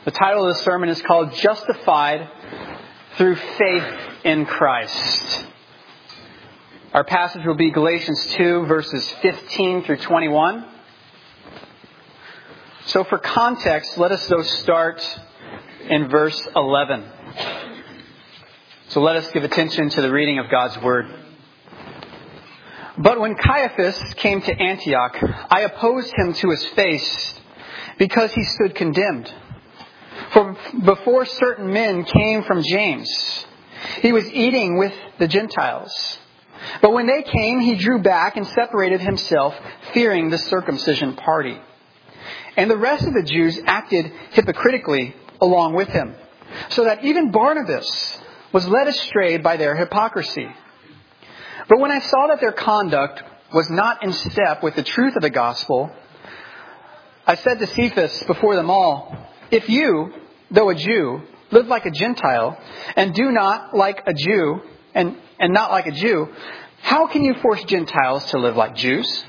The title of the sermon is called Justified Through Faith in Christ. Our passage will be Galatians 2, verses 15 through 21. So for context, let us though start in verse 11. So let us give attention to the reading of God's Word. But when Caiaphas came to Antioch, I opposed him to his face because he stood condemned. For before certain men came from James, he was eating with the Gentiles. But when they came, he drew back and separated himself, fearing the circumcision party. And the rest of the Jews acted hypocritically along with him, so that even Barnabas was led astray by their hypocrisy. But when I saw that their conduct was not in step with the truth of the gospel, I said to Cephas before them all, if you, though a Jew, live like a Gentile, and do not like a Jew, and not like a Jew, how can you force Gentiles to live like Jews?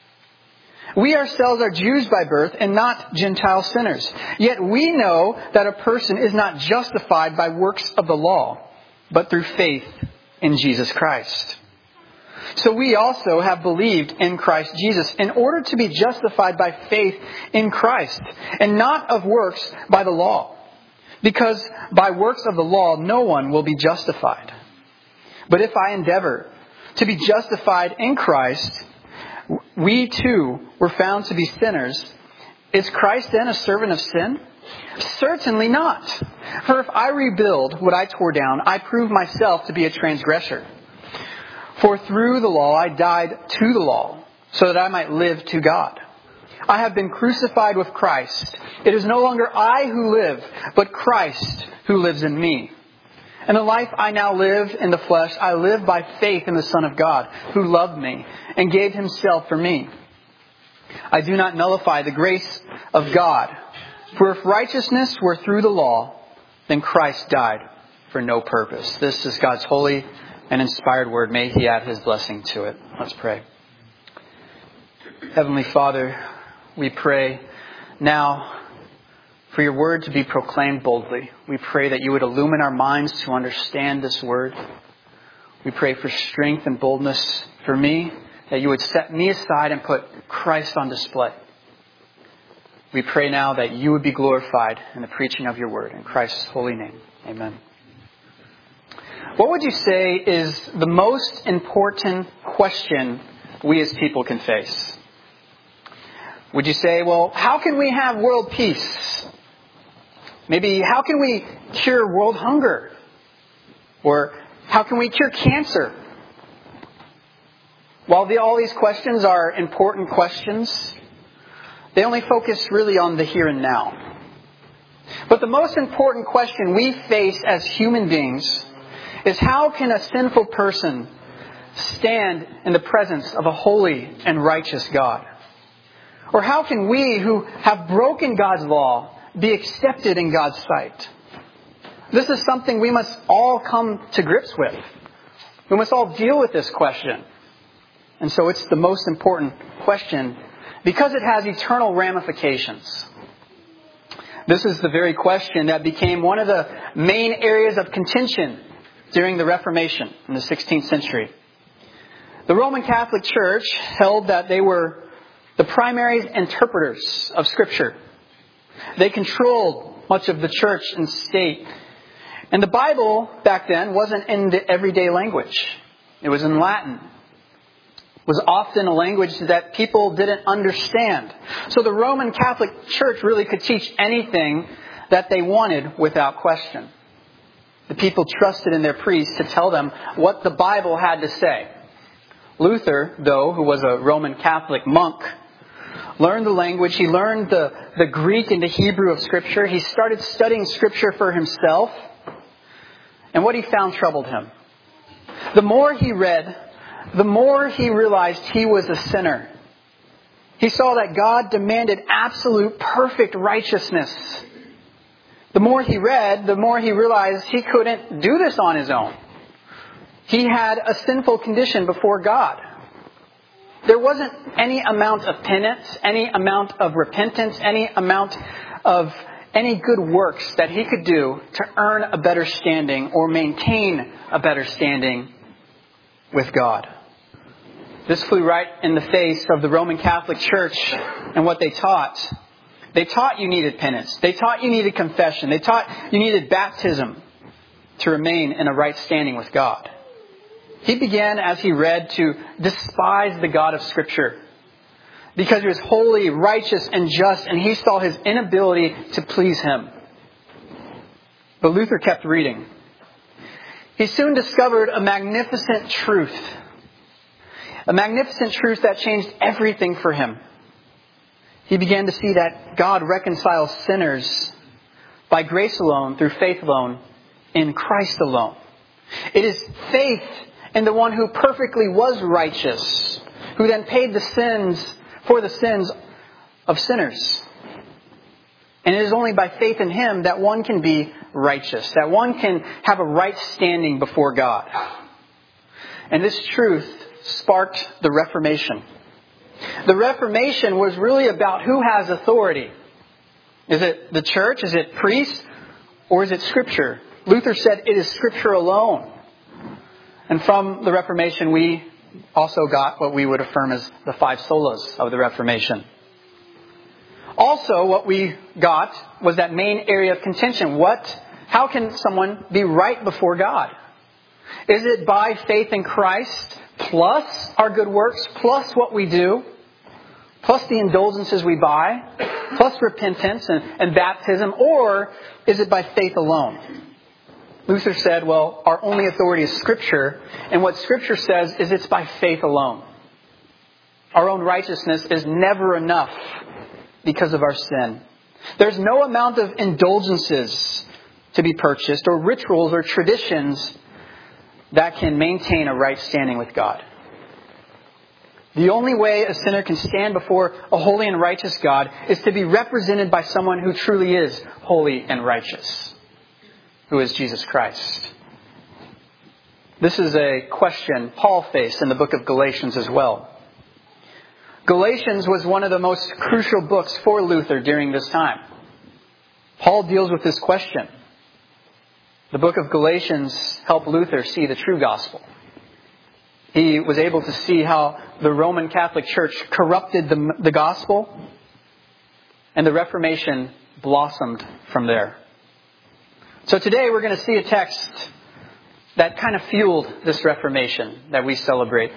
We ourselves are Jews by birth and not Gentile sinners. Yet we know that a person is not justified by works of the law, but through faith in Jesus Christ. So we also have believed in Christ Jesus in order to be justified by faith in Christ, and not of works by the law. Because by works of the law no one will be justified. But if I endeavor to be justified in Christ, we too were found to be sinners. Is Christ then a servant of sin? Certainly not. For if I rebuild what I tore down, I prove myself to be a transgressor. For through the law I died to the law, so that I might live to God. I have been crucified with Christ. It is no longer I who live, but Christ who lives in me. And the life I now live in the flesh, I live by faith in the Son of God, who loved me and gave himself for me. I do not nullify the grace of God. For if righteousness were through the law, then Christ died for no purpose. This is God's holy and inspired word. May He add His blessing to it. Let's pray. Heavenly Father, we pray now for your word to be proclaimed boldly. We pray that you would illumine our minds to understand this word. We pray for strength and boldness for me, that you would set me aside and put Christ on display. We pray now that you would be glorified in the preaching of your word. In Christ's holy name, amen. What would you say is the most important question we as people can face? Would you say, well, how can we have world peace? Maybe, how can we cure world hunger? Or, how can we cure cancer? While all these questions are important questions, they only focus really on the here and now. But the most important question we face as human beings is how can a sinful person stand in the presence of a holy and righteous God? Or how can we who have broken God's law be accepted in God's sight? This is something we must all come to grips with. We must all deal with this question. And so it's the most important question because it has eternal ramifications. This is the very question that became one of the main areas of contention during the Reformation in the 16th century. The Roman Catholic Church held that they were the primary interpreters of Scripture. They controlled much of the church and state. And the Bible back then wasn't in the everyday language. It was in Latin. It was often a language that people didn't understand. So the Roman Catholic Church really could teach anything that they wanted without question. The people trusted in their priests to tell them what the Bible had to say. Luther, though, who was a Roman Catholic monk, learned the language. He learned the Greek and the Hebrew of Scripture. He started studying Scripture for himself. And what he found troubled him. The more he read, the more he realized he was a sinner. He saw that God demanded absolute, perfect righteousness. The more he read, the more he realized he couldn't do this on his own. He had a sinful condition before God. There wasn't any amount of penance, any amount of repentance, any amount of any good works that he could do to earn a better standing or maintain a better standing with God. This flew right in the face of the Roman Catholic Church and what they taught. They taught you needed penance. They taught you needed confession. They taught you needed baptism to remain in a right standing with God. He began, as he read, to despise the God of Scripture because he was holy, righteous, and just, and he saw his inability to please him. But Luther kept reading. He soon discovered a magnificent truth. A magnificent truth that changed everything for him. He began to see that God reconciles sinners by grace alone, through faith alone, in Christ alone. It is faith in the one who perfectly was righteous, who then paid for the sins of sinners. And it is only by faith in Him that one can be righteous, that one can have a right standing before God. And this truth sparked the Reformation. The Reformation was really about who has authority. Is it the church? Is it priests? Or is it Scripture? Luther said it is Scripture alone. And from the Reformation, we also got what we would affirm as the 5 solas of the Reformation. Also, what we got was that main area of contention. How can someone be right before God? Is it by faith in Christ, plus our good works, plus what we do, plus the indulgences we buy, plus repentance and baptism, or is it by faith alone? Luther said, well, our only authority is Scripture, and what Scripture says is it's by faith alone. Our own righteousness is never enough because of our sin. There's no amount of indulgences to be purchased, or rituals or traditions that can maintain a right standing with God. The only way a sinner can stand before a holy and righteous God is to be represented by someone who truly is holy and righteous, who is Jesus Christ. This is a question Paul faced in the book of Galatians as well. Galatians was one of the most crucial books for Luther during this time. Paul deals with this question. The book of Galatians helped Luther see the true gospel. He was able to see how the Roman Catholic Church corrupted the gospel, and the Reformation blossomed from there. So today we're going to see a text that kind of fueled this Reformation that we celebrate.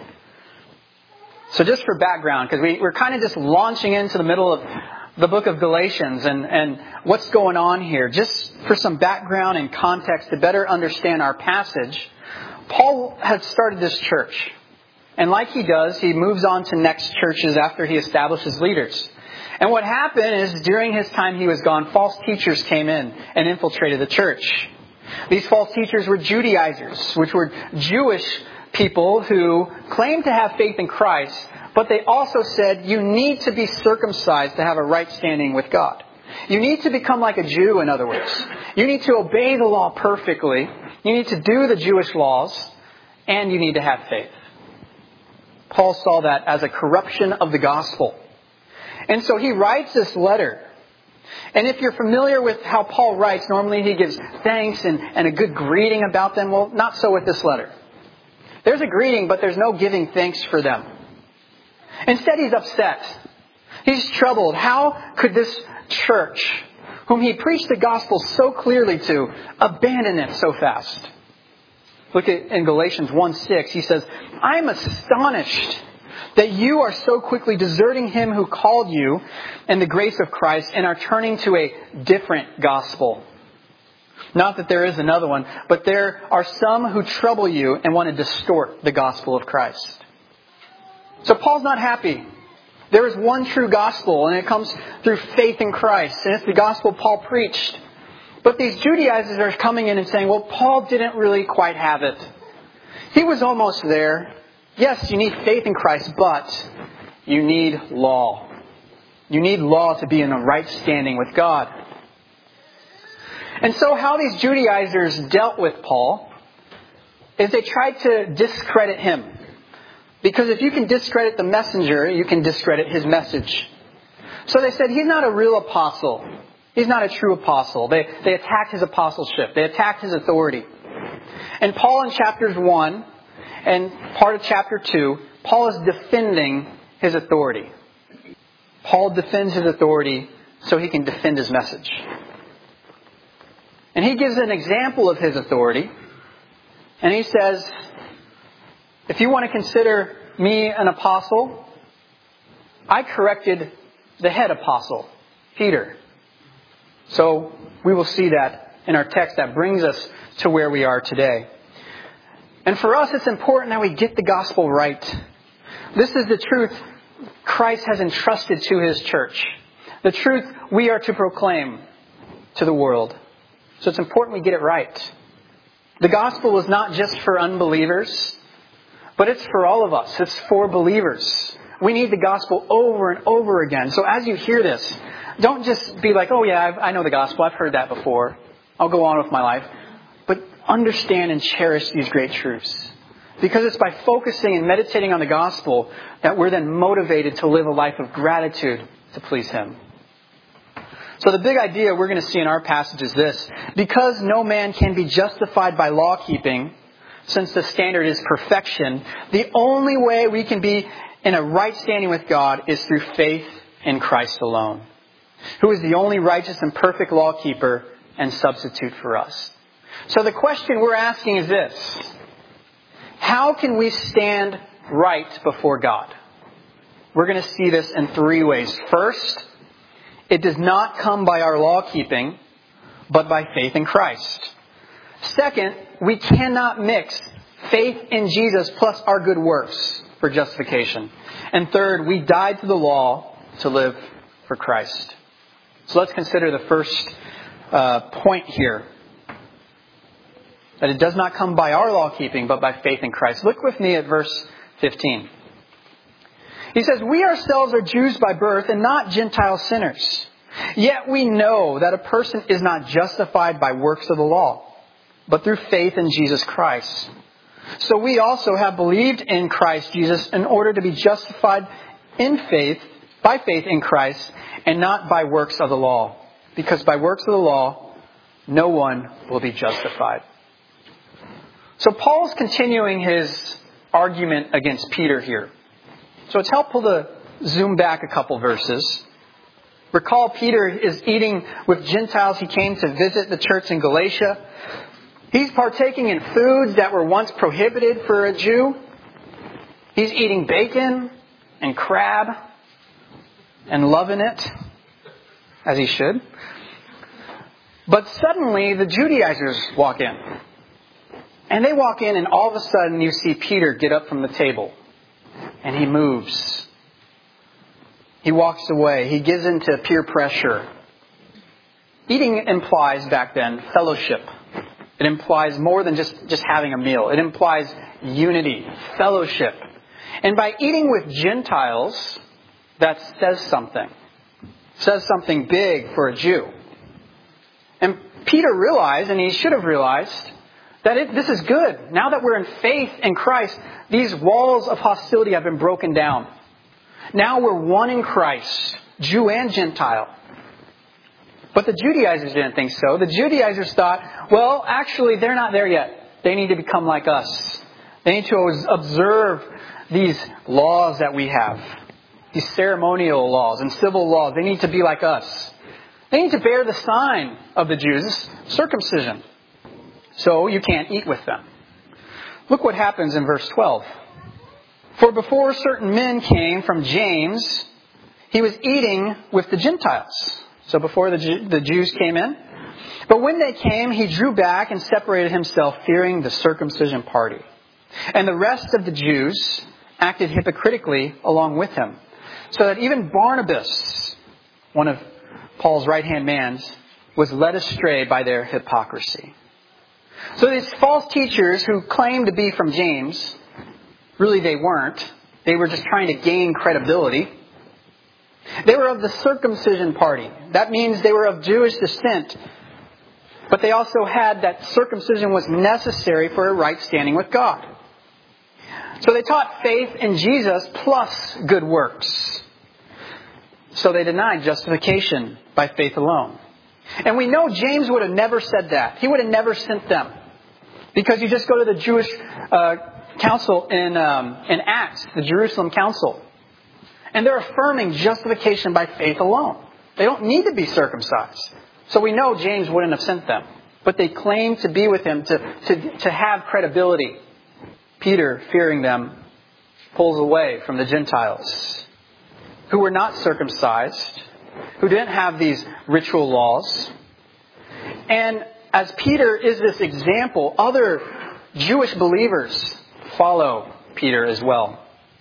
So just for background, because we're kind of just launching into the middle of the book of Galatians and what's going on here. Just for some background and context to better understand our passage, Paul had started this church. And like he does, he moves on to next churches after he establishes leaders. And what happened is during his time he was gone, false teachers came in and infiltrated the church. These false teachers were Judaizers, which were Jewish people who claimed to have faith in Christ, but they also said you need to be circumcised to have a right standing with God. You need to become like a Jew, in other words. You need to obey the law perfectly. You need to do the Jewish laws, and you need to have faith. Paul saw that as a corruption of the gospel. And so he writes this letter. And if you're familiar with how Paul writes, normally he gives thanks and a good greeting about them. Well, not so with this letter. There's a greeting, but there's no giving thanks for them. Instead, he's upset. He's troubled. How could this church, whom he preached the gospel so clearly to, abandon it so fast? Look at in Galatians 1:6, he says, I'm astonished that you are so quickly deserting Him who called you in the grace of Christ and are turning to a different gospel. Not that there is another one, but there are some who trouble you and want to distort the gospel of Christ. So Paul's not happy. There is one true gospel, and it comes through faith in Christ. And it's the gospel Paul preached. But these Judaizers are coming in and saying, well, Paul didn't really quite have it. He was almost there. Yes, you need faith in Christ, but you need law. You need law to be in a right standing with God. And so how these Judaizers dealt with Paul is they tried to discredit him. Because if you can discredit the messenger, you can discredit his message. So they said, he's not a real apostle. He's not a true apostle. They attacked his apostleship. They attacked his authority. And Paul in chapters 1 and part of chapter 2, Paul is defending his authority. Paul defends his authority so he can defend his message. And he gives an example of his authority. And he says, if you want to consider me an apostle, I corrected the head apostle, Peter. So we will see that in our text that brings us to where we are today. And for us, it's important that we get the gospel right. This is the truth Christ has entrusted to His church. The truth we are to proclaim to the world. So it's important we get it right. The gospel is not just for unbelievers, but it's for all of us. It's for believers. We need the gospel over and over again. So as you hear this, don't just be like, oh yeah, I know the gospel. I've heard that before. I'll go on with my life. But understand and cherish these great truths. Because it's by focusing and meditating on the gospel that we're then motivated to live a life of gratitude to please Him. So the big idea we're going to see in our passage is this. Because no man can be justified by law keeping, since the standard is perfection, the only way we can be in a right standing with God is through faith in Christ alone, who is the only righteous and perfect law keeper and substitute for us. So the question we're asking is this. How can we stand right before God? We're going to see this in 3 ways. First, it does not come by our law keeping, but by faith in Christ. Second, we cannot mix faith in Jesus plus our good works for justification. And third, we died to the law to live for Christ. So let's consider the first point here. That it does not come by our law keeping, but by faith in Christ. Look with me at verse 15. He says, we ourselves are Jews by birth and not Gentile sinners. Yet we know that a person is not justified by works of the law, but through faith in Jesus Christ. So we also have believed in Christ Jesus in order to be justified in faith, by faith in Christ, and not by works of the law. Because by works of the law, no one will be justified. So Paul's continuing his argument against Peter here. So it's helpful to zoom back a couple verses. Recall Peter is eating with Gentiles. He came to visit the church in Galatia. He's partaking in foods that were once prohibited for a Jew. He's eating bacon and crab and loving it, as he should. But suddenly the Judaizers walk in. And they walk in and all of a sudden you see Peter get up from the table. And he moves. He walks away. He gives in to peer pressure. Eating implies back then fellowship. It implies more than just having a meal. It implies unity, fellowship. And by eating with Gentiles, that says something. It says something big for a Jew. And Peter realized, and he should have realized, that this is good. Now that we're in faith in Christ, these walls of hostility have been broken down. Now we're one in Christ, Jew and Gentile. But the Judaizers didn't think so. The Judaizers thought, well, actually, they're not there yet. They need to become like us. They need to observe these laws that we have. These ceremonial laws and civil laws. They need to be like us. They need to bear the sign of the Jews, circumcision. So you can't eat with them. Look what happens in verse 12. For before certain men came from James, he was eating with the Gentiles. So before the Jews came in. But when they came, he drew back and separated himself, fearing the circumcision party. And the rest of the Jews acted hypocritically along with him. So that even Barnabas, one of Paul's right-hand man, was led astray by their hypocrisy. So these false teachers who claimed to be from James, really they weren't. They were just trying to gain credibility. They were of the circumcision party. That means they were of Jewish descent. But they also had that circumcision was necessary for a right standing with God. So they taught faith in Jesus plus good works. So they denied justification by faith alone. And we know James would have never said that. He would have never sent them. Because you just go to the Jewish council in Acts, the Jerusalem council. And they're affirming justification by faith alone. They don't need to be circumcised. So we know James wouldn't have sent them. But they claim to be with him to have credibility. Peter, fearing them, pulls away from the Gentiles who were not circumcised, who didn't have these ritual laws. And as Peter is this example, other Jewish believers follow Peter as well.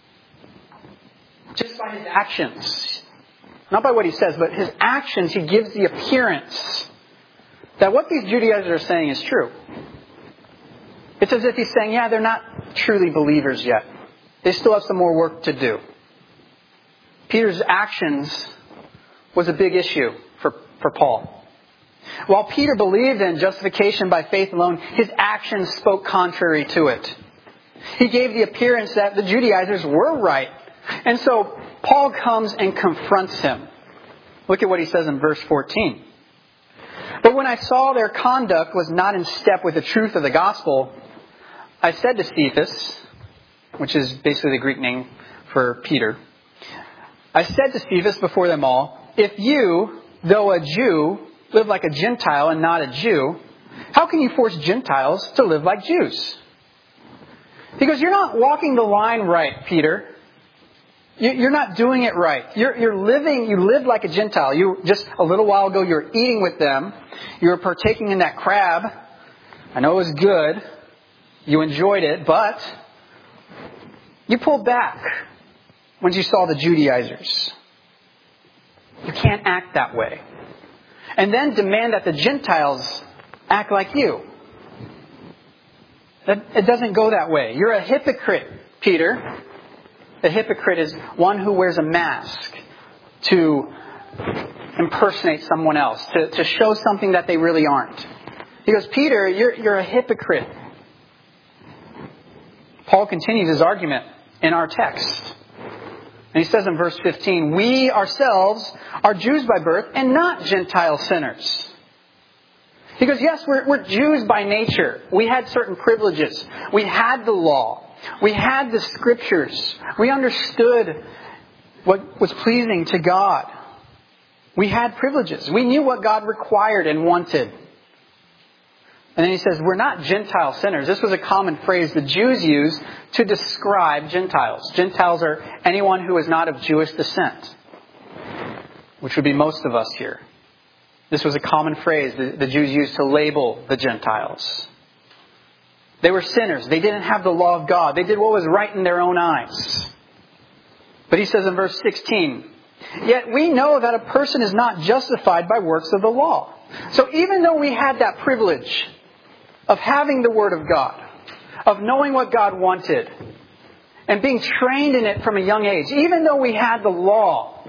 Just by his actions. Not by what he says, but his actions, he gives the appearance that what these Judaizers are saying is true. It's as if he's saying, yeah, they're not truly believers yet. They still have some more work to do. Peter's actions was a big issue for Paul. While Peter believed in justification by faith alone, his actions spoke contrary to it. He gave the appearance that the Judaizers were right. And so Paul comes and confronts him. Look at what he says in verse 14. But when I saw their conduct was not in step with the truth of the gospel, I said to Cephas, which is basically the Greek name for Peter, I said to Cephas before them all, if you, though a Jew, live like a Gentile and not a Jew, how can you force Gentiles to live like Jews? He goes, you're not walking the line right, Peter. You're not doing it right. You live like a Gentile. You just a little while ago, you were eating with them. You were partaking in that crab. I know it was good. You enjoyed it, but you pulled back when you saw the Judaizers. You can't act that way. And then demand that the Gentiles act like you. It doesn't go that way. You're a hypocrite, Peter. A hypocrite is one who wears a mask to impersonate someone else, to show something that they really aren't. He goes, Peter, you're a hypocrite. Paul continues his argument in our text. And he says in verse 15, we ourselves are Jews by birth and not Gentile sinners. He goes, yes, we're Jews by nature. We had certain privileges. We had the law. We had the scriptures. We understood what was pleasing to God. We had privileges. We knew what God required and wanted. And then he says, we're not Gentile sinners. This was a common phrase the Jews used to describe Gentiles. Gentiles are anyone who is not of Jewish descent, which would be most of us here. This was a common phrase the Jews used to label the Gentiles. They were sinners. They didn't have the law of God. They did what was right in their own eyes. But he says in verse 16, yet we know that a person is not justified by works of the law. So even though we had that privilege of having the Word of God, of knowing what God wanted, and being trained in it from a young age, even though we had the law,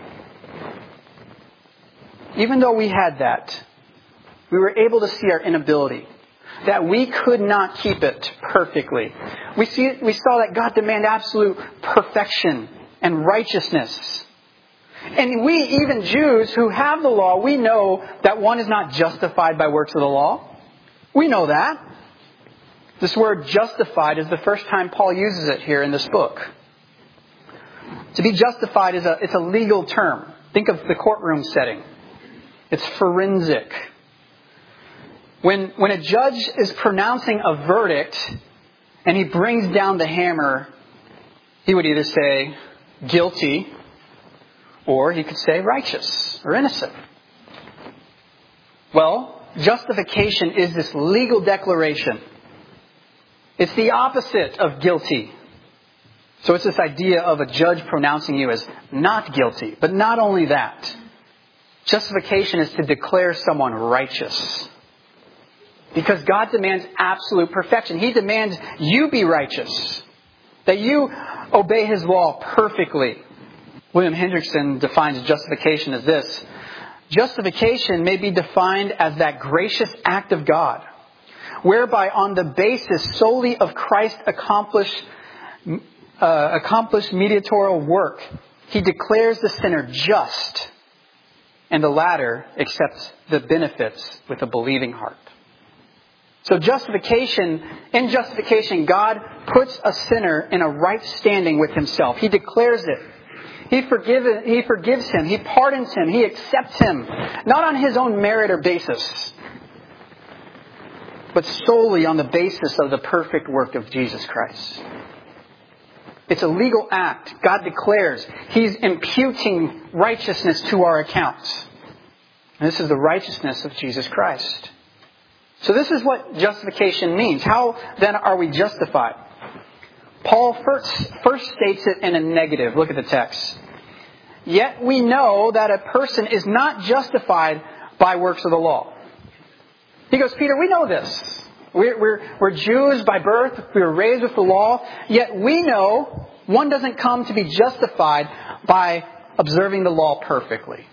even though we had that, we were able to see our inability, that we could not keep it perfectly. We saw that God demanded absolute perfection and righteousness. And we, even Jews who have the law, we know that one is not justified by works of the law. We know that. This word justified is the first time Paul uses it here in this book. To be justified it's a legal term. Think of the courtroom setting. It's forensic. When a judge is pronouncing a verdict and he brings down the hammer, he would either say guilty or he could say righteous or innocent. Well, justification is this legal declaration. It's the opposite of guilty. So it's this idea of a judge pronouncing you as not guilty. But not only that. Justification is to declare someone righteous. Because God demands absolute perfection. He demands you be righteous. That you obey His law perfectly. William Hendrickson defines justification as this. Justification may be defined as that gracious act of God, whereby on the basis solely of Christ's accomplished mediatorial work, He declares the sinner just and the latter accepts the benefits with a believing heart. So in justification, God puts a sinner in a right standing with himself. He declares it. He forgives him. He pardons him. He accepts him. Not on his own merit or basis, but solely on the basis of the perfect work of Jesus Christ. It's a legal act. God declares He's imputing righteousness to our accounts. And this is the righteousness of Jesus Christ. So this is what justification means. How then are we justified? Paul first states it in a negative. Look at the text. Yet we know that a person is not justified by works of the law. He goes, Peter, we know this. We're Jews by birth. We were raised with the law. Yet we know one doesn't come to be justified by observing the law perfectly.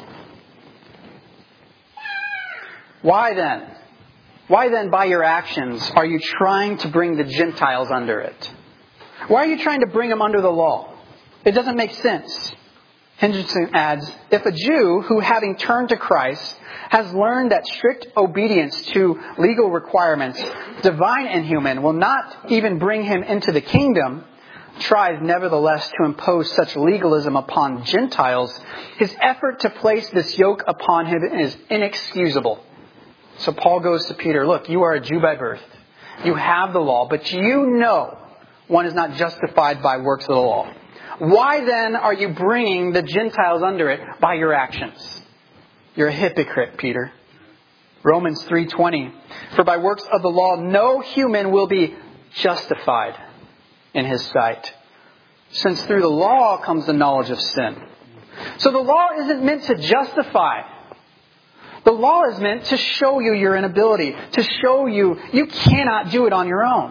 Why then? Why then by your actions are you trying to bring the Gentiles under it? Why are you trying to bring them under the law? It doesn't make sense. Henderson adds, if a Jew who, having turned to Christ, has learned that strict obedience to legal requirements, divine and human, will not even bring him into the kingdom, tries nevertheless to impose such legalism upon Gentiles, his effort to place this yoke upon him is inexcusable. So Paul goes to Peter, look, you are a Jew by birth. You have the law, but you know one is not justified by works of the law. Why then are you bringing the Gentiles under it by your actions? You're a hypocrite, Peter. Romans 3:20. For by works of the law, no human will be justified in his sight, since through the law comes the knowledge of sin. So the law isn't meant to justify. The law is meant to show you your inability, to show you cannot do it on your own.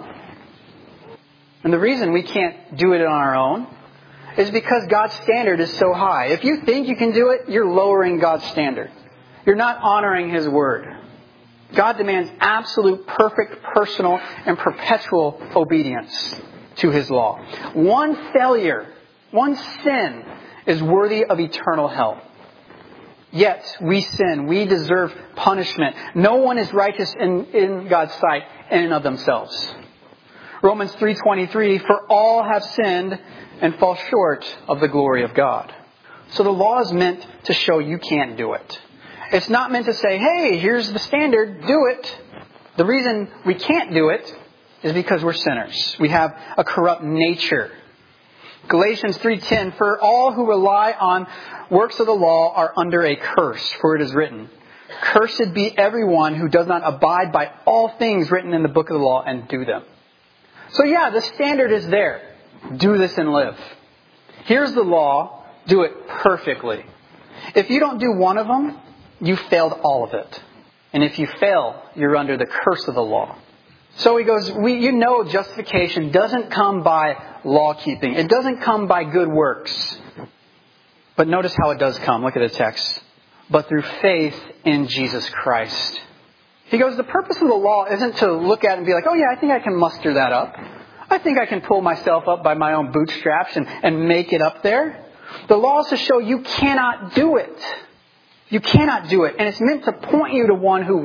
And the reason we can't do it on our own is because God's standard is so high. If you think you can do it, you're lowering God's standard. You're not honoring His word. God demands absolute, perfect, personal, and perpetual obedience to His law. One failure, one sin is worthy of eternal hell. Yet we sin. We deserve punishment. No one is righteous in God's sight in and of themselves. Romans 3:23, for all have sinned and fall short of the glory of God. So the law is meant to show you can't do it. It's not meant to say, hey, here's the standard, do it. The reason we can't do it is because we're sinners. We have a corrupt nature. Galatians 3:10, for all who rely on works of the law are under a curse, for it is written, cursed be everyone who does not abide by all things written in the book of the law and do them. So yeah, the standard is there. Do this and live. Here's the law. Do it perfectly. If you don't do one of them, you failed all of it. And if you fail, you're under the curse of the law. So he goes, justification doesn't come by law keeping. It doesn't come by good works. But notice how it does come. Look at the text. But through faith in Jesus Christ. He goes, the purpose of the law isn't to look at it and be like, oh yeah, I think I can muster that up. I think I can pull myself up by my own bootstraps and make it up there. The law is to show you cannot do it. You cannot do it. And it's meant to point you to one who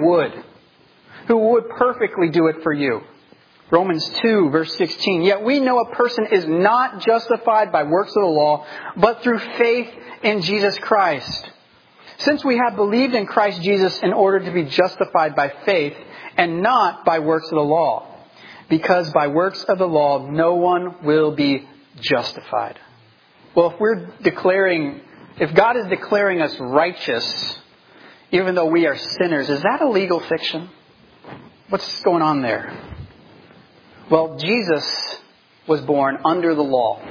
would perfectly do it for you. Romans 2, verse 16. Yet we know a person is not justified by works of the law, but through faith in Jesus Christ. Since we have believed in Christ Jesus in order to be justified by faith and not by works of the law. Because by works of the law, no one will be justified. Well, if God is declaring us righteous, even though we are sinners, is that a legal fiction? What's going on there? Well, Jesus was born under the law.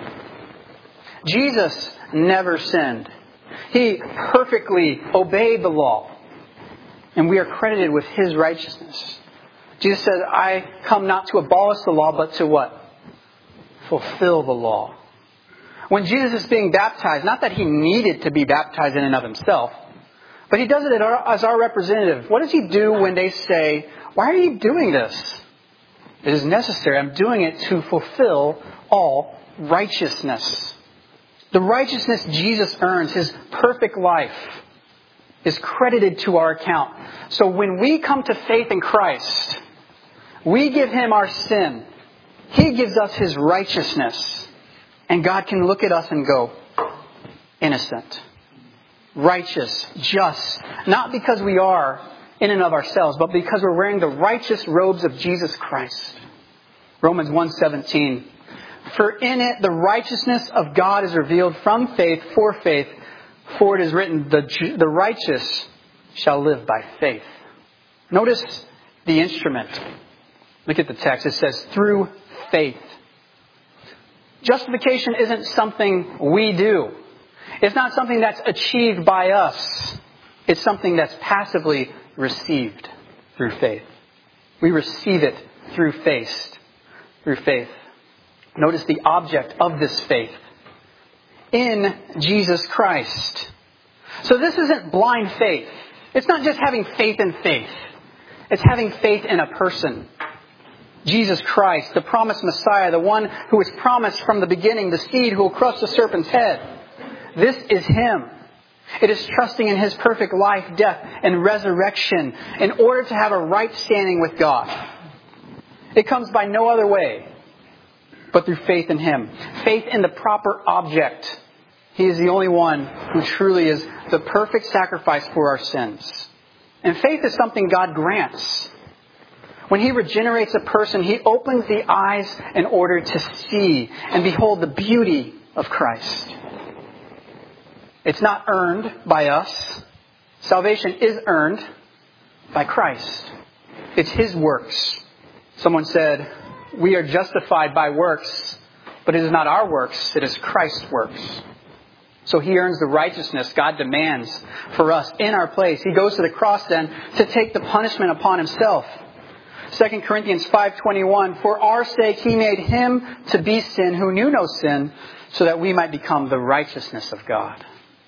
Jesus never sinned. He perfectly obeyed the law. And we are credited with His righteousness. Jesus said, I come not to abolish the law, but to what? Fulfill the law. When Jesus is being baptized, not that He needed to be baptized in and of Himself, but He does it as our representative. What does He do when they say, why are you doing this? It is necessary. I'm doing it to fulfill all righteousness. The righteousness Jesus earns, His perfect life, is credited to our account. So when we come to faith in Christ, we give Him our sin. He gives us His righteousness. And God can look at us and go, innocent, righteous, just. Not because we are in and of ourselves, but because we're wearing the righteous robes of Jesus Christ. Romans 1:17. For in it the righteousness of God is revealed from faith for faith. For it is written, the righteous shall live by faith. Notice the instrument. Look at the text. It says, through faith. Justification isn't something we do. It's not something that's achieved by us. It's something that's passively received through faith. We receive it through faith. Notice the object of this faith. In Jesus Christ. So this isn't blind faith. It's not just having faith in faith. It's having faith in a person. Jesus Christ, the promised Messiah, the one who was promised from the beginning, the seed who will crush the serpent's head. This is Him. It is trusting in His perfect life, death, and resurrection in order to have a right standing with God. It comes by no other way but through faith in Him. Faith in the proper object. He is the only one who truly is the perfect sacrifice for our sins. And faith is something God grants. When He regenerates a person, He opens the eyes in order to see and behold the beauty of Christ. It's not earned by us. Salvation is earned by Christ. It's His works. Someone said, we are justified by works, but it is not our works, it is Christ's works. So He earns the righteousness God demands for us in our place. He goes to the cross then to take the punishment upon Himself. 2 Corinthians 5:21, for our sake He made Him to be sin who knew no sin, so that we might become the righteousness of God.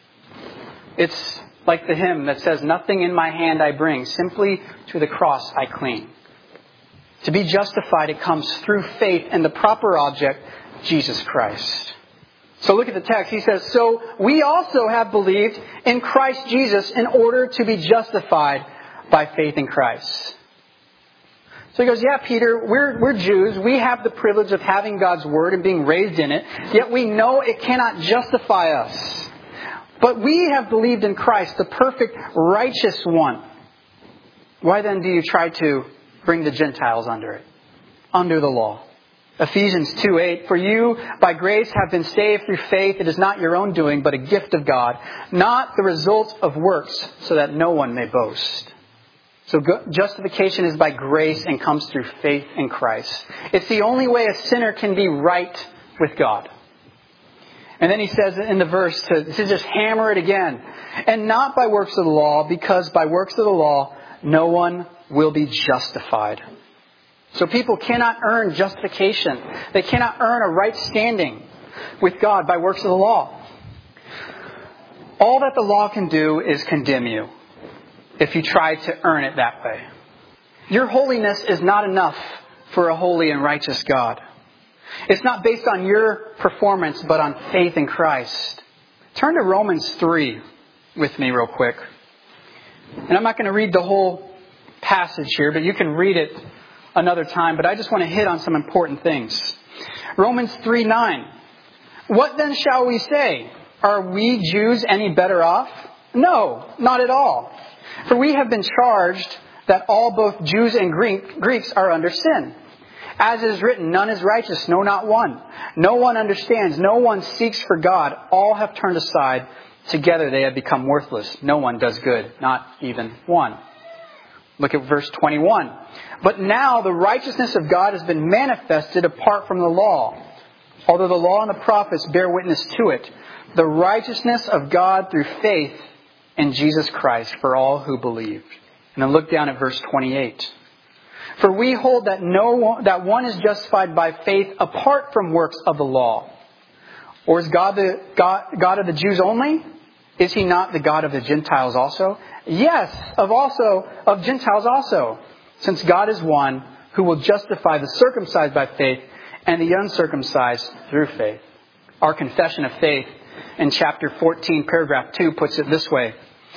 It's like the hymn that says, nothing in my hand I bring, simply to the cross I cling. To be justified, it comes through faith in the proper object, Jesus Christ. So look at the text. He says, so we also have believed in Christ Jesus in order to be justified by faith in Christ. So he goes, yeah, Peter, we're Jews. We have the privilege of having God's Word and being raised in it. Yet we know it cannot justify us. But we have believed in Christ, the perfect, righteous one. Why then do you try to bring the Gentiles under it? Under the law. Ephesians 2:8, for you by grace have been saved through faith. It is not your own doing, but a gift of God, not the result of works, so that no one may boast. So justification is by grace and comes through faith in Christ. It's the only way a sinner can be right with God. And then he says in the verse to just hammer it again. And not by works of the law, because by works of the law, no one will be justified. So people cannot earn justification. They cannot earn a right standing with God by works of the law. All that the law can do is condemn you if you try to earn it that way. Your holiness is not enough for a holy and righteous God. It's not based on your performance, but on faith in Christ. Turn to Romans 3 with me real quick. And I'm not going to read the whole passage here, but you can read it another time. But I just want to hit on some important things. Romans 3:9. What then shall we say? Are we Jews any better off? No, not at all. For we have been charged that all, both Jews and Greeks, are under sin. As it is written, none is righteous, no, not one. No one understands, no one seeks for God. All have turned aside. Together they have become worthless. No one does good, not even one. Look at verse 21. But now the righteousness of God has been manifested apart from the law. Although the law and the prophets bear witness to it. The righteousness of God through faith in Jesus Christ for all who believe. And then look down at verse 28. For we hold that one is justified by faith apart from works of the law. Or is God the God of the Jews only? Is He not the God of the Gentiles also? Yes, of Gentiles also. Since God is one who will justify the circumcised by faith and the uncircumcised through faith. Our confession of faith in chapter 14, paragraph 2 puts it this way.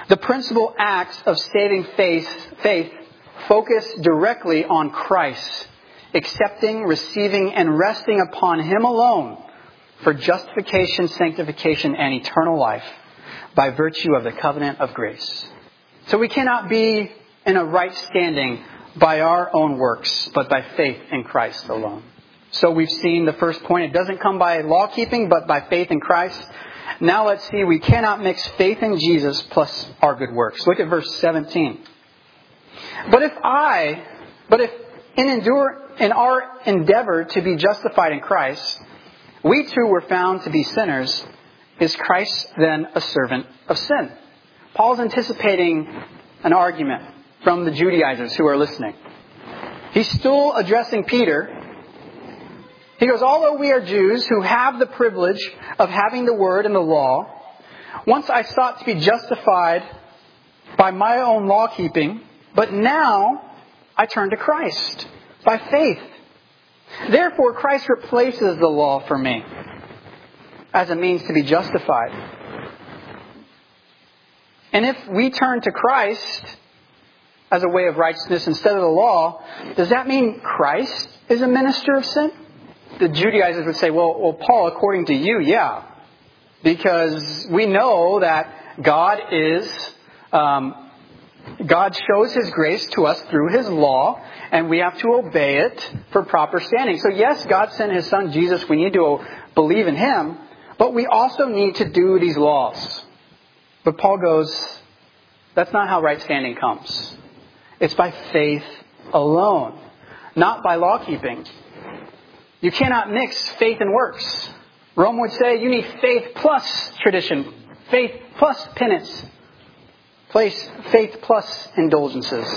The principal acts of saving faith focus directly on Christ, accepting, receiving, and resting upon Him alone for justification, sanctification, and eternal life by virtue of the covenant of grace. So we cannot be in a right standing by our own works, but by faith in Christ alone. So we've seen the first point. It doesn't come by law keeping, but by faith in Christ. Now let's see, we cannot mix faith in Jesus plus our good works. Look at verse 17. But if in our endeavor to be justified in Christ, we too were found to be sinners, is Christ then a servant of sin? Paul's anticipating an argument from the Judaizers who are listening. He's still addressing Peter. He goes, although we are Jews who have the privilege of having the word and the law, once I sought to be justified by my own law keeping, but now I turn to Christ by faith. Therefore, Christ replaces the law for me as a means to be justified. And if we turn to Christ as a way of righteousness instead of the law, does that mean Christ is a minister of sin? The Judaizers would say, well, Paul, according to you, yeah. Because we know that God shows His grace to us through His law, and we have to obey it for proper standing. So yes, God sent His Son Jesus. We need to believe in Him, but we also need to do these laws. But Paul goes, that's not how right standing comes. It's by faith alone, not by law keeping. You cannot mix faith and works. Rome would say you need faith plus tradition, faith plus penance, faith plus indulgences.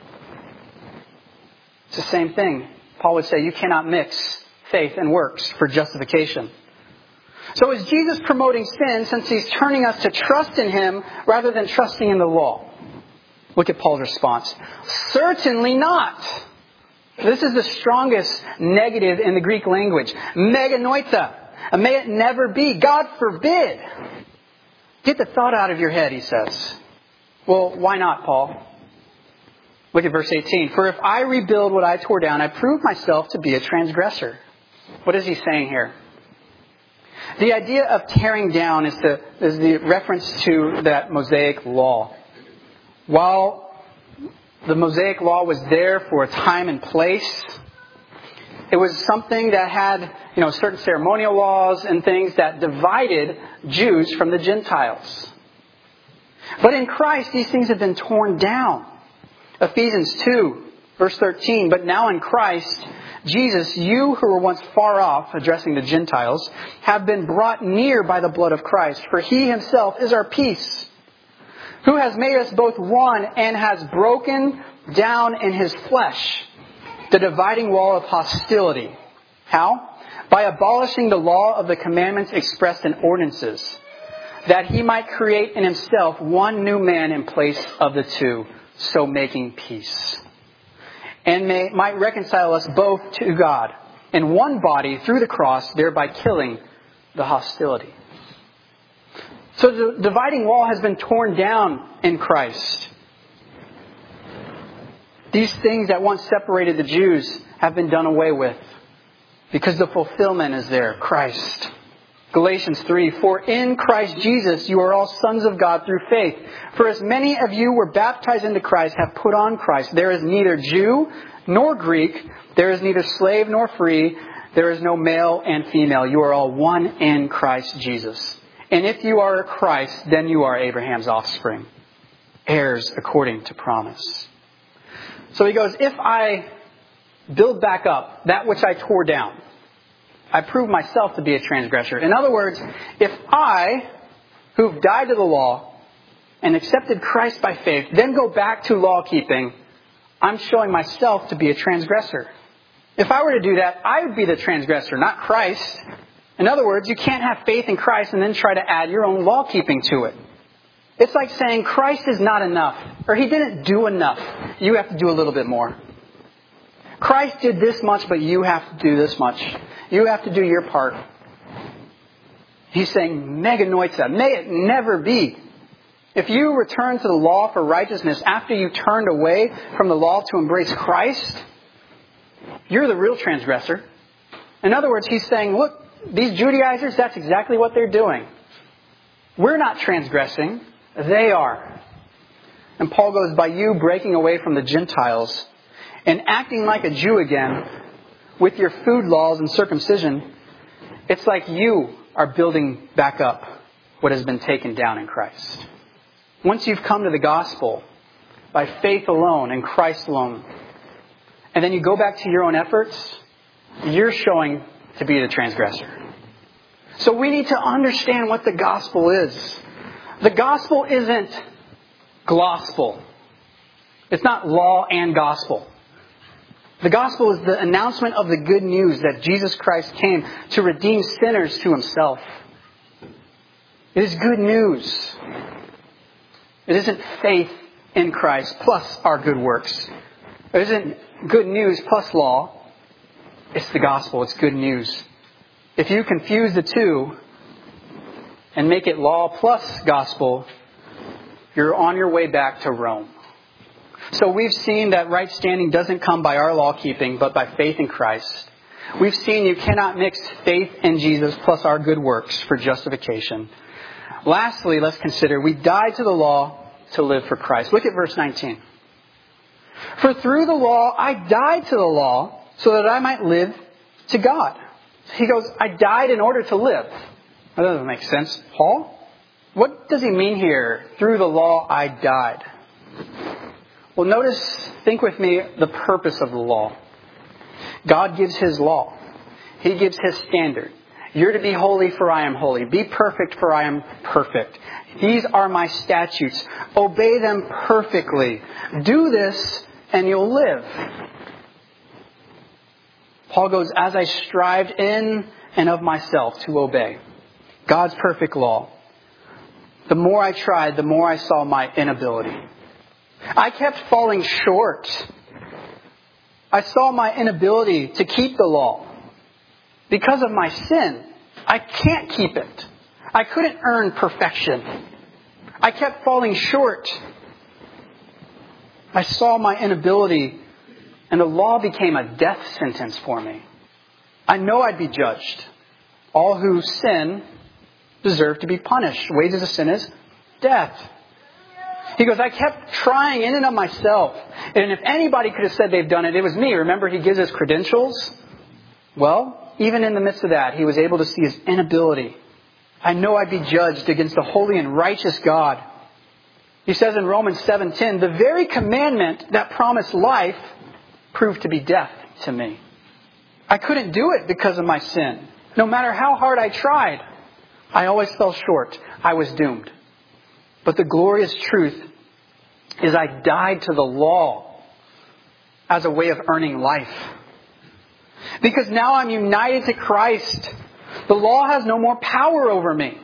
It's the same thing. Paul would say you cannot mix faith and works for justification. So is Jesus promoting sin since He's turning us to trust in Him rather than trusting in the law? Look at Paul's response. Certainly not. This is the strongest negative in the Greek language. Meganoita. May it never be. God forbid. Get the thought out of your head, he says. Well, why not, Paul? Look at verse 18. For if I rebuild what I tore down, I prove myself to be a transgressor. What is he saying here? The idea of tearing down is the reference to that Mosaic law. While the Mosaic law was there for a time and place, it was something that had, certain ceremonial laws and things that divided Jews from the Gentiles. But in Christ, these things have been torn down. Ephesians 2, verse 13, but now in Christ, Jesus, you who were once far off, addressing the Gentiles, have been brought near by the blood of Christ. For He Himself is our peace, who has made us both one and has broken down in His flesh the dividing wall of hostility. How? By abolishing the law of the commandments expressed in ordinances, that He might create in Himself one new man in place of the two, so making peace. And might reconcile us both to God in one body through the cross, thereby killing the hostility. So the dividing wall has been torn down in Christ. These things that once separated the Jews have been done away with because the fulfillment is there, Christ. Galatians 3, for in Christ Jesus you are all sons of God through faith. For as many of you were baptized into Christ have put on Christ. There is neither Jew nor Greek. There is neither slave nor free. There is no male and female. You are all one in Christ Jesus. And if you are Christ, then you are Abraham's offspring, heirs according to promise. So he goes, if I build back up that which I tore down, I prove myself to be a transgressor. In other words, if I, who've died to the law and accepted Christ by faith, then go back to law keeping, I'm showing myself to be a transgressor. If I were to do that, I would be the transgressor, not Christ. In other words, you can't have faith in Christ and then try to add your own law keeping to it. It's like saying Christ is not enough, or He didn't do enough. You have to do a little bit more. Christ did this much, but you have to do this much. You have to do your part. He's saying, meganoita, may it never be. If you return to the law for righteousness after you turned away from the law to embrace Christ, you're the real transgressor. In other words, he's saying, look, these Judaizers, that's exactly what they're doing. We're not transgressing. They are. And Paul goes, by you breaking away from the Gentiles and acting like a Jew again with your food laws and circumcision, it's like you are building back up what has been taken down in Christ. Once you've come to the gospel by faith alone and Christ alone, and then you go back to your own efforts, you're showing to be the transgressor. So we need to understand what the gospel is. The gospel isn't glospel. It's not law and gospel. The gospel is the announcement of the good news that Jesus Christ came to redeem sinners to himself. It is good news. It isn't faith in Christ plus our good works. It isn't good news plus law. It's the gospel. It's good news. If you confuse the two and make it law plus gospel, you're on your way back to Rome. So we've seen that right standing doesn't come by our law keeping, but by faith in Christ. We've seen you cannot mix faith in Jesus plus our good works for justification. Lastly, let's consider we died to the law to live for Christ. Look at verse 19. For through the law I died to the law so that I might live to God. He goes, I died in order to live. That doesn't make sense, Paul. What does he mean here? Through the law I died. Well, think with me, the purpose of the law. God gives his law. He gives his standard. You're to be holy for I am holy. Be perfect for I am perfect. These are my statutes. Obey them perfectly. Do this and you'll live. Paul goes, as I strived in and of myself to obey God's perfect law, the more I tried, the more I saw my inability. I kept falling short. I saw my inability to keep the law. Because of my sin, I can't keep it. I couldn't earn perfection. I kept falling short. I saw my inability, and the law became a death sentence for me. I know I'd be judged. All who sin deserve to be punished. Wages of sin is death. He goes, I kept trying in and of myself. And if anybody could have said they've done it, it was me. Remember, he gives us credentials. Well, even in the midst of that, he was able to see his inability. I know I'd be judged against a holy and righteous God. He says in Romans 7:10, the very commandment that promised life proved to be death to me. I couldn't do it because of my sin. No matter how hard I tried, I always fell short. I was doomed. But the glorious truth is I died to the law as a way of earning life. Because now I'm united to Christ. The law has no more power over me.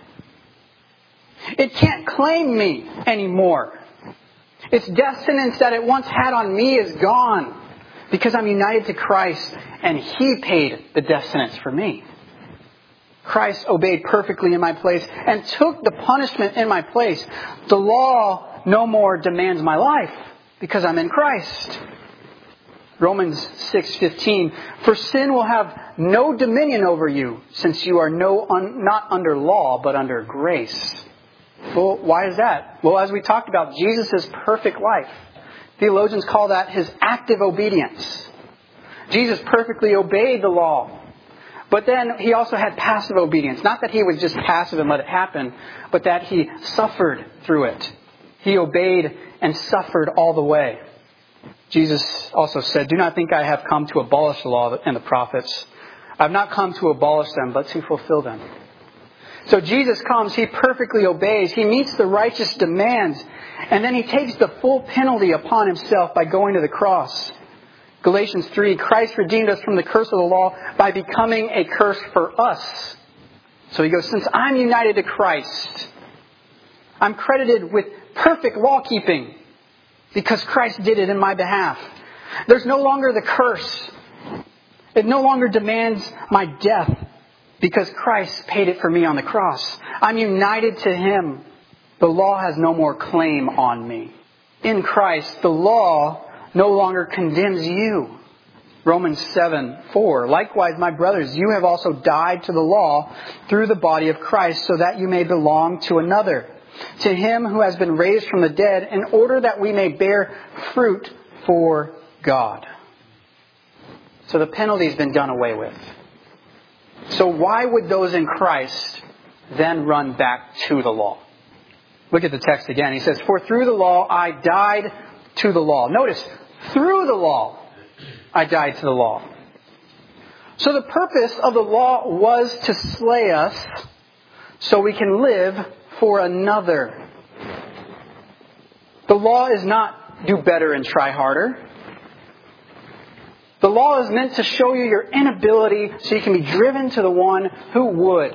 It can't claim me anymore. Its death sentence that it once had on me is gone. Because I'm united to Christ and He paid the death sentence for me. Christ obeyed perfectly in my place and took the punishment in my place. The law no more demands my life because I'm in Christ. Romans 6:15, for sin will have no dominion over you since you are not under law but under grace. Well, why is that? Well, as we talked about, Jesus' perfect life. Theologians call that his active obedience. Jesus perfectly obeyed the law. But then he also had passive obedience. Not that he was just passive and let it happen, but that he suffered through it. He obeyed and suffered all the way. Jesus also said, do not think I have come to abolish the law and the prophets. I have not come to abolish them, but to fulfill them. So Jesus comes, He perfectly obeys. He meets the righteous demands. And then He takes the full penalty upon Himself by going to the cross. Galatians 3, Christ redeemed us from the curse of the law by becoming a curse for us. So He goes, since I'm united to Christ, I'm credited with perfect law keeping because Christ did it in my behalf. There's no longer the curse. It no longer demands my death because Christ paid it for me on the cross. I'm united to Him. the law has no more claim on me. In Christ, the law no longer condemns you. Romans 7:4. Likewise, my brothers, you have also died to the law through the body of Christ, so that you may belong to another, to Him who has been raised from the dead, in order that we may bear fruit for God. So the penalty's been done away with. So why would those in Christ then run back to the law? Look at the text again. He says, for through the law I died to the law. Notice, through the law I died to the law. So the purpose of the law was to slay us so we can live for another. The law is not do better and try harder. The law is meant to show you your inability so you can be driven to the one who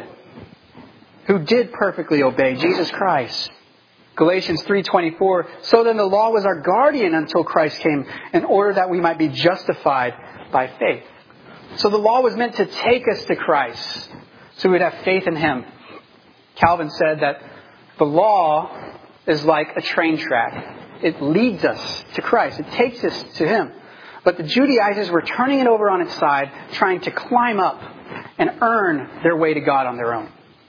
did perfectly obey, Jesus Christ. Galatians 3:24, so then the law was our guardian until Christ came, in order that we might be justified by faith. So the law was meant to take us to Christ, so we would have faith in Him. Calvin said that the law is like a train track. It leads us to Christ. It takes us to Him. But the Judaizers were turning it over on its side, trying to climb up and earn their way to God on their own.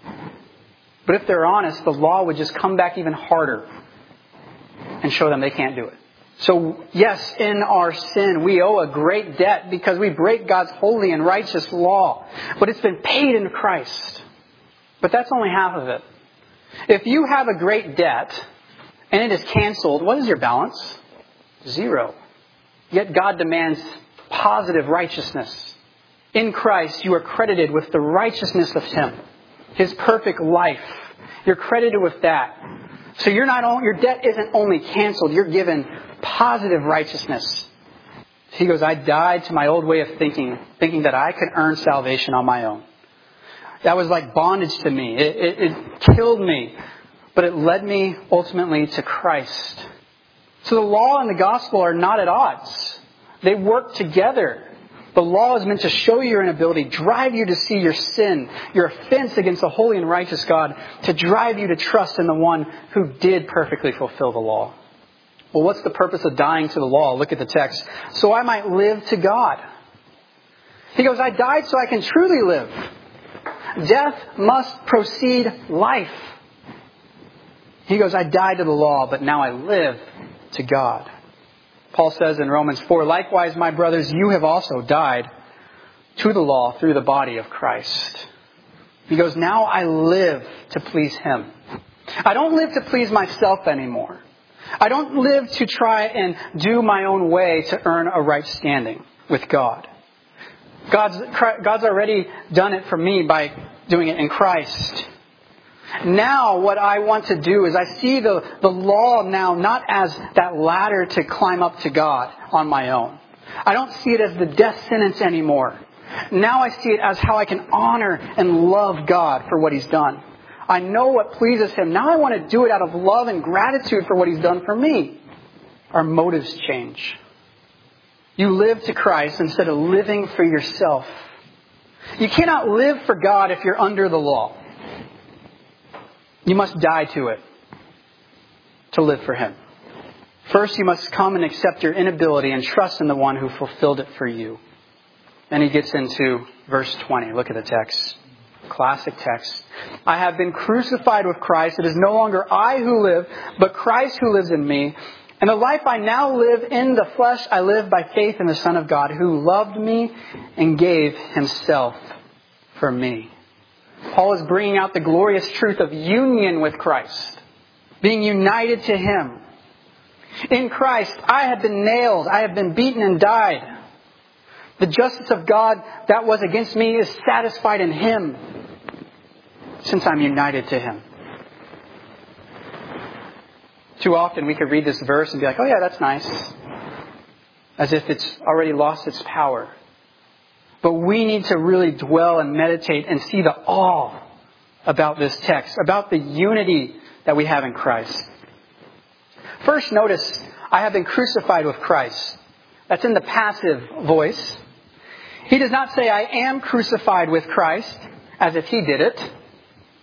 But if they're honest, the law would just come back even harder and show them they can't do it. So yes, in our sin, we owe a great debt because we break God's holy and righteous law. But it's been paid in Christ. But that's only half of it. If you have a great debt and it is canceled, what is your balance? 0. Yet God demands positive righteousness. In Christ, you are credited with the righteousness of Him. His perfect life. You're credited with that. So your debt isn't only canceled, you're given positive righteousness. He goes, I died to my old way of thinking that I could earn salvation on my own. That was like bondage to me. It killed me. But it led me ultimately to Christ. So the law and the gospel are not at odds. They work together. The law is meant to show you your inability, drive you to see your sin, your offense against the holy and righteous God, to drive you to trust in the one who did perfectly fulfill the law. Well, what's the purpose of dying to the law? Look at the text. So I might live to God. He goes, I died so I can truly live. Death must precede life. He goes, I died to the law, but now I live to God. Paul says in Romans 4, likewise, my brothers, you have also died to the law through the body of Christ. He goes, now I live to please Him. I don't live to please myself anymore. I don't live to try and do my own way to earn a right standing with God. God's already done it for me by doing it in Christ. Now what I want to do is I see the law now not as that ladder to climb up to God on my own. I don't see it as the death sentence anymore. Now I see it as how I can honor and love God for what He's done. I know what pleases Him. Now I want to do it out of love and gratitude for what He's done for me. Our motives change. You live to Christ instead of living for yourself. You cannot live for God if you're under the law. You must die to it to live for Him. First, you must come and accept your inability and trust in the one who fulfilled it for you. Then he gets into verse 20. Look at the text. Classic text. I have been crucified with Christ. It is no longer I who live, but Christ who lives in me. And the life I now live in the flesh, I live by faith in the Son of God who loved me and gave Himself for me. Paul is bringing out the glorious truth of union with Christ. Being united to Him. In Christ, I have been nailed. I have been beaten and died. The justice of God that was against me is satisfied in Him, since I'm united to Him. Too often we could read this verse and be like, oh yeah, that's nice. As if it's already lost its power. But we need to really dwell and meditate and see the awe about this text, about the unity that we have in Christ. First, notice, I have been crucified with Christ. That's in the passive voice. He does not say, I am crucified with Christ, as if He did it.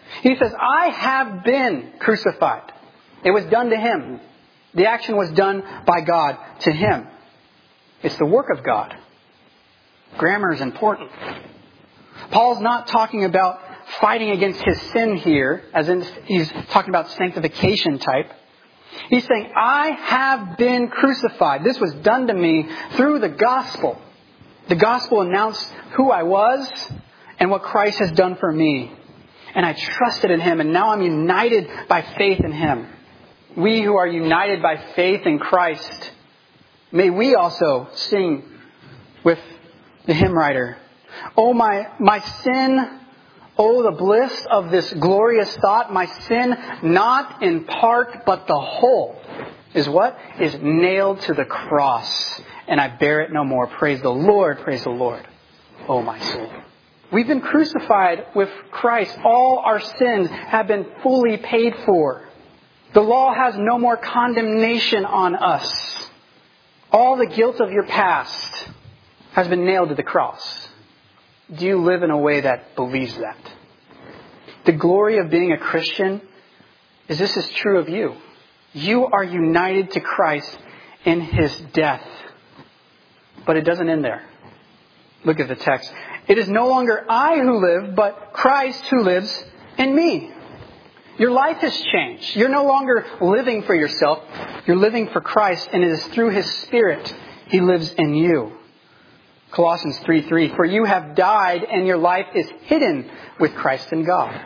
He says, I have been crucified. It was done to him. The action was done by God to him. It's the work of God. Grammar is important. Paul's not talking about fighting against his sin here, as in he's talking about sanctification type. He's saying, I have been crucified. This was done to me through the gospel. The gospel announced who I was and what Christ has done for me. And I trusted in him, and now I'm united by faith in him. We who are united by faith in Christ, may we also sing with the hymn writer, oh my sin, oh the bliss of this glorious thought, my sin not in part but the whole is what? Is nailed to the cross, and I bear it no more. Praise the Lord, oh my soul. We've been crucified with Christ. All our sins have been fully paid for. The law has no more condemnation on us. All the guilt of your past has been nailed to the cross. Do you live in a way that believes that? The glory of being a Christian is this is true of you. You are united to Christ in his death. But it doesn't end there. Look at the text. It is no longer I who live, but Christ who lives in me. Your life has changed. You're no longer living for yourself. You're living for Christ, and it is through his Spirit he lives in you. Colossians 3:3, for you have died and your life is hidden with Christ in God.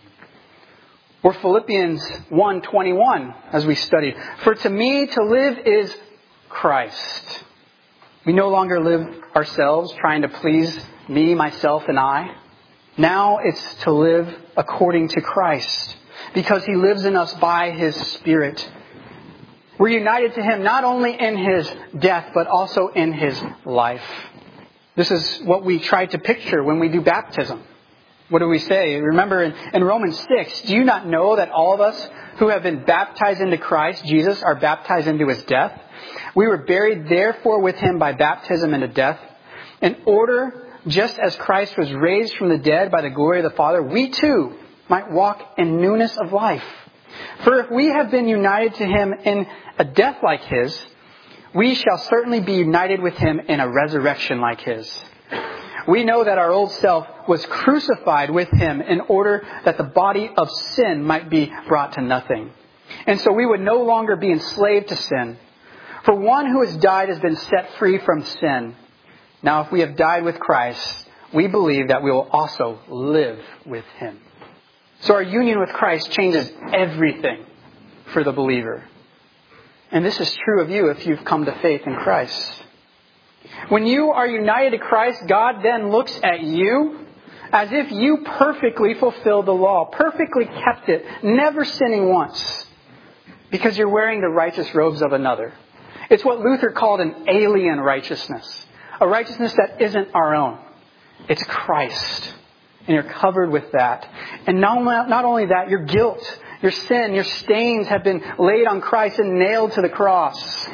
Or Philippians 1:21, as we studied, for to me to live is Christ. We no longer live ourselves trying to please me, myself, and I. Now it's to live according to Christ, because he lives in us by his Spirit. We're united to him not only in his death, but also in his life. This is what we try to picture when we do baptism. What do we say? Remember in Romans 6, do you not know that all of us who have been baptized into Christ Jesus are baptized into his death? We were buried therefore with him by baptism into death, in order, just as Christ was raised from the dead by the glory of the Father, we too might walk in newness of life. For if we have been united to him in a death like his, we shall certainly be united with him in a resurrection like his. We know that our old self was crucified with him in order that the body of sin might be brought to nothing. And so we would no longer be enslaved to sin. For one who has died has been set free from sin. Now if we have died with Christ, we believe that we will also live with him. So our union with Christ changes everything for the believer. And this is true of you if you've come to faith in Christ. When you are united to Christ, God then looks at you as if you perfectly fulfilled the law, perfectly kept it, never sinning once, because you're wearing the righteous robes of another. It's what Luther called an alien righteousness, a righteousness that isn't our own. It's Christ, and you're covered with that. And not only that, your guilt, your sin, your stains have been laid on Christ and nailed to the cross.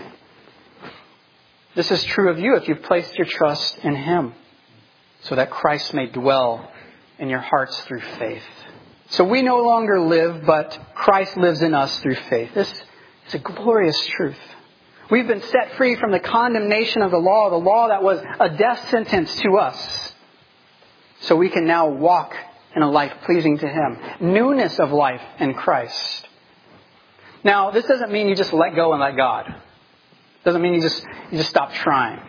This is true of you if you've placed your trust in him, so that Christ may dwell in your hearts through faith. So we no longer live, but Christ lives in us through faith. This is a glorious truth. We've been set free from the condemnation of the law that was a death sentence to us. So we can now walk in a life pleasing to him. Newness of life in Christ. Now, this doesn't mean you just let go and let God. Doesn't mean you just stop trying.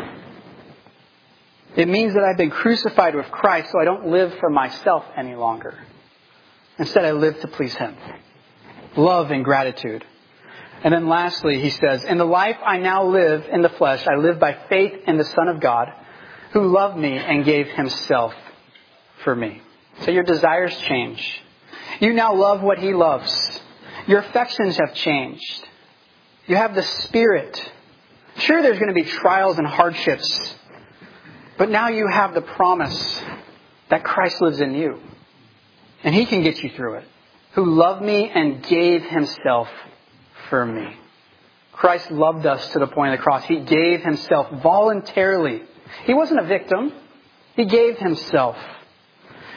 It means that I've been crucified with Christ, so I don't live for myself any longer. Instead, I live to please him. Love and gratitude. And then lastly, he says, in the life I now live in the flesh, I live by faith in the Son of God, who loved me and gave himself for me. So your desires change. You now love what he loves. Your affections have changed. You have the Spirit. Sure, there's going to be trials and hardships. But now you have the promise that Christ lives in you. And he can get you through it. Who loved me and gave himself for me. Christ loved us to the point of the cross. He gave himself voluntarily. He wasn't a victim. He gave himself.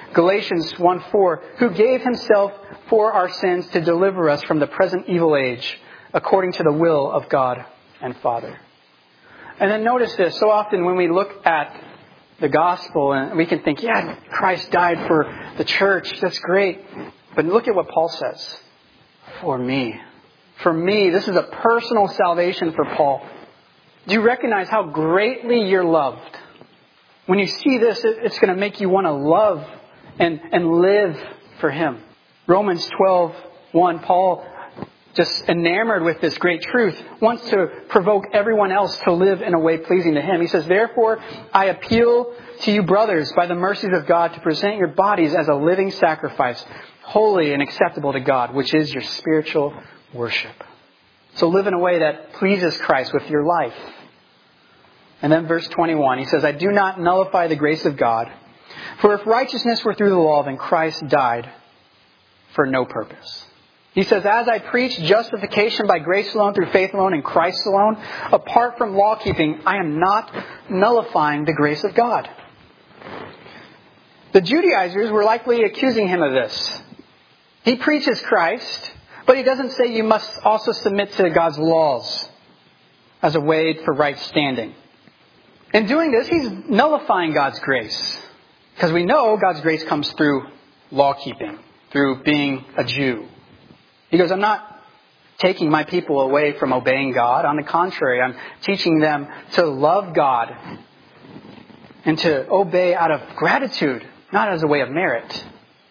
Galatians 1:4, who gave himself for our sins to deliver us from the present evil age, according to the will of God and Father. And then notice this, so often when we look at the gospel, and we can think, yeah, Christ died for the church, that's great. But look at what Paul says. For me. For me, this is a personal salvation for Paul. Do you recognize how greatly you're loved? When you see this, it's going to make you want to love and live for Him. Romans 12:1, Paul, just enamored with this great truth, wants to provoke everyone else to live in a way pleasing to Him. He says, therefore, I appeal to you, brothers, by the mercies of God, to present your bodies as a living sacrifice, holy and acceptable to God, which is your spiritual worship. So live in a way that pleases Christ with your life. And then verse 21, he says, I do not nullify the grace of God, for if righteousness were through the law, then Christ died for no purpose. He says, as I preach justification by grace alone, through faith alone, in Christ alone, apart from law keeping, I am not nullifying the grace of God. The Judaizers were likely accusing him of this. He preaches Christ, but he doesn't say you must also submit to God's laws as a way for right standing. In doing this, he's nullifying God's grace. Because we know God's grace comes through law keeping, through being a Jew. He goes, I'm not taking my people away from obeying God. On the contrary, I'm teaching them to love God and to obey out of gratitude, not as a way of merit.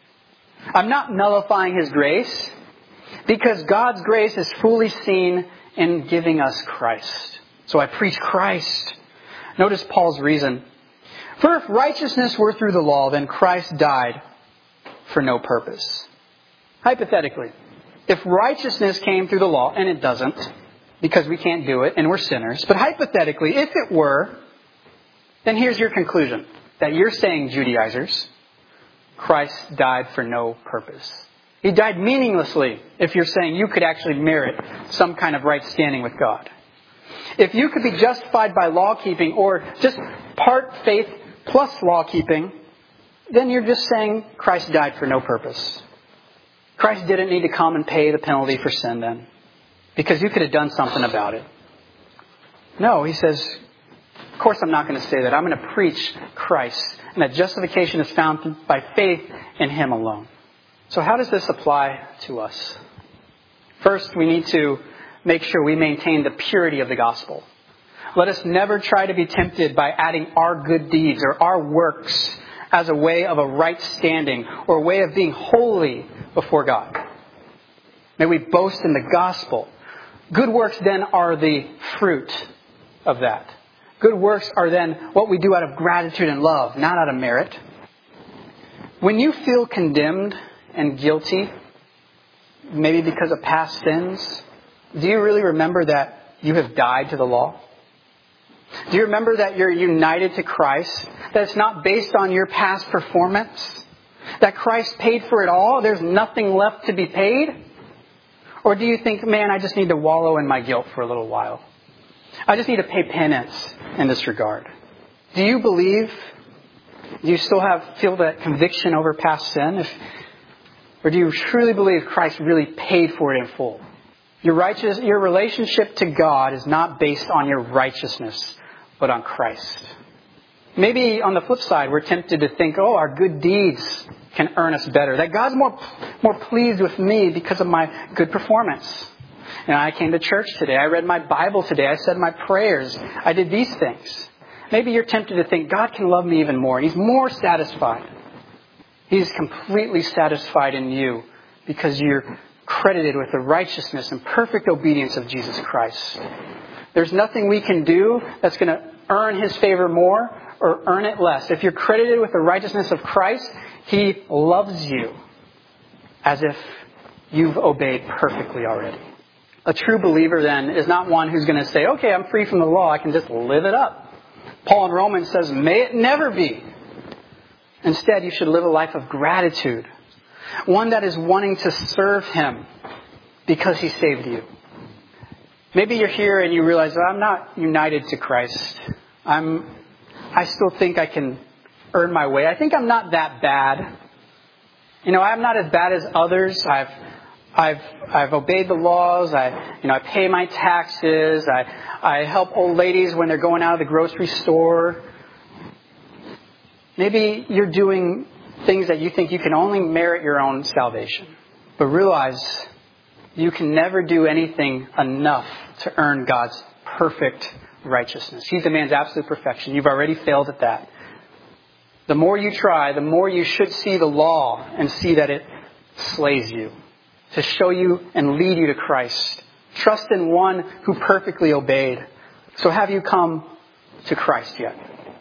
I'm not nullifying His grace because God's grace is fully seen in giving us Christ. So I preach Christ. Notice Paul's reason. For if righteousness were through the law, then Christ died for no purpose. Hypothetically, if righteousness came through the law, and it doesn't, because we can't do it and we're sinners, but hypothetically, if it were, then here's your conclusion. That you're saying, Judaizers, Christ died for no purpose. He died meaninglessly if you're saying you could actually merit some kind of right standing with God. If you could be justified by law keeping or just part faith plus law keeping, then you're just saying Christ died for no purpose. Christ didn't need to come and pay the penalty for sin then, because you could have done something about it. No, he says, of course I'm not going to say that. I'm going to preach Christ, and that justification is found by faith in Him alone. So how does this apply to us? First, we need to make sure we maintain the purity of the gospel. Let us never try to be tempted by adding our good deeds or our works as a way of a right standing or a way of being holy before God. May we boast in the gospel. Good works then are the fruit of that. Good works are then what we do out of gratitude and love, not out of merit. When you feel condemned and guilty, maybe because of past sins, do you really remember that you have died to the law? Do you remember that you're united to Christ? That it's not based on your past performance? That Christ paid for it all? There's nothing left to be paid? Or do you think, man, I just need to wallow in my guilt for a little while? I just need to pay penance in this regard. Do you believe? Do you still feel that conviction over past sin? Or do you truly believe Christ really paid for it in full? Your relationship to God is not based on your righteousness, but on Christ. Maybe on the flip side, we're tempted to think, our good deeds can earn us better. That God's more pleased with me because of my good performance. And I came to church today. I read my Bible today. I said my prayers. I did these things. Maybe you're tempted to think God can love me even more. And He's more satisfied. He's completely satisfied in you because you're credited with the righteousness and perfect obedience of Jesus Christ. There's nothing we can do that's going to earn His favor more or earn it less. If you're credited with the righteousness of Christ, He loves you as if you've obeyed perfectly already. A true believer then is not one who's going to say, okay, I'm free from the law. I can just live it up. Paul in Romans says, may it never be. Instead, you should live a life of gratitude. One that is wanting to serve Him because He saved you. Maybe you're here and you realize, I'm not united to Christ. I still think I can earn my way. I think I'm not that bad. I'm not as bad as others. I've obeyed the laws. I pay my taxes. I help old ladies when they're going out of the grocery store. Maybe you're doing things that you think you can only merit your own salvation. But realize you can never do anything enough to earn God's perfect righteousness. He demands absolute perfection. You've already failed at that. The more you try, the more you should see the law and see that it slays you, to show you and lead you to Christ. Trust in one who perfectly obeyed. So have you come to Christ yet?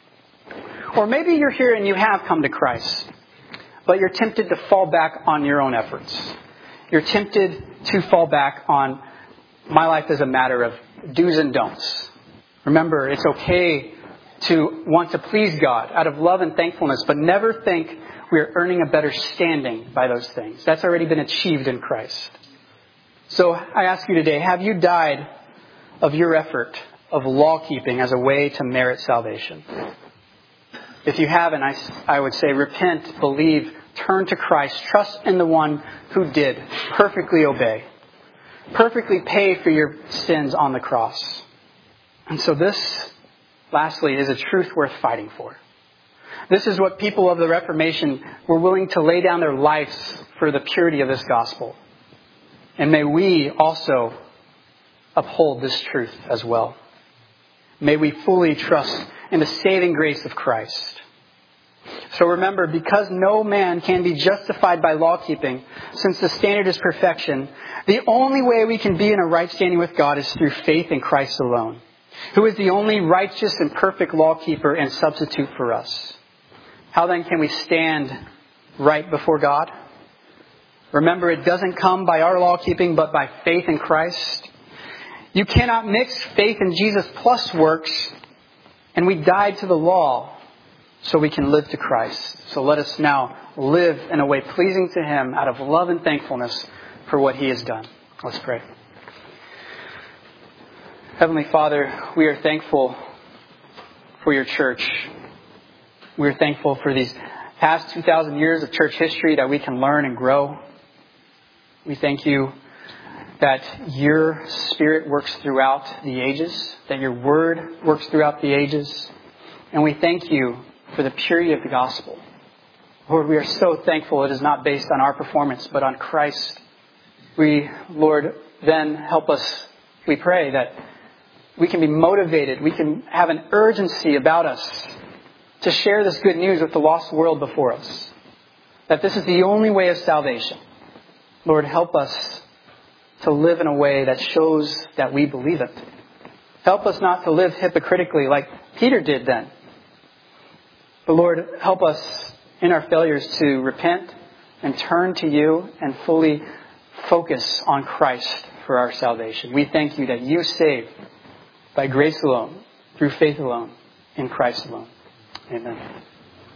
Or maybe you're here and you have come to Christ, but you're tempted to fall back on your own efforts. You're tempted to fall back on, my life is a matter of do's and don'ts. Remember, it's okay to want to please God out of love and thankfulness, but never think we are earning a better standing by those things. That's already been achieved in Christ. So I ask you today, have you died of your effort of law keeping as a way to merit salvation? If you haven't, I would say repent, believe, turn to Christ, trust in the one who did perfectly obey, perfectly pay for your sins on the cross. And so this, lastly, is a truth worth fighting for. This is what people of the Reformation were willing to lay down their lives for the purity of this gospel. And may we also uphold this truth as well. May we fully trust in the saving grace of Christ. So remember, because no man can be justified by law keeping, since the standard is perfection, the only way we can be in a right standing with God is through faith in Christ alone, who is the only righteous and perfect law keeper and substitute for us. How then can we stand right before God? Remember, it doesn't come by our law keeping, but by faith in Christ. You cannot mix faith in Jesus plus works, and we died to the law so we can live to Christ. So let us now live in a way pleasing to Him out of love and thankfulness for what He has done. Let's pray. Heavenly Father, we are thankful for your church. We are thankful for these past 2,000 years of church history that we can learn and grow. We thank you that your Spirit works throughout the ages, that your Word works throughout the ages. And we thank you for the purity of the gospel. Lord, we are so thankful it is not based on our performance, but on Christ. We, Lord, then help us, we pray, that we can be motivated, we can have an urgency about us to share this good news with the lost world before us. That this is the only way of salvation. Lord, help us to live in a way that shows that we believe it. Help us not to live hypocritically like Peter did then. But Lord, help us in our failures to repent and turn to you and fully focus on Christ for our salvation. We thank you that you save by grace alone, through faith alone, in Christ alone. Amen.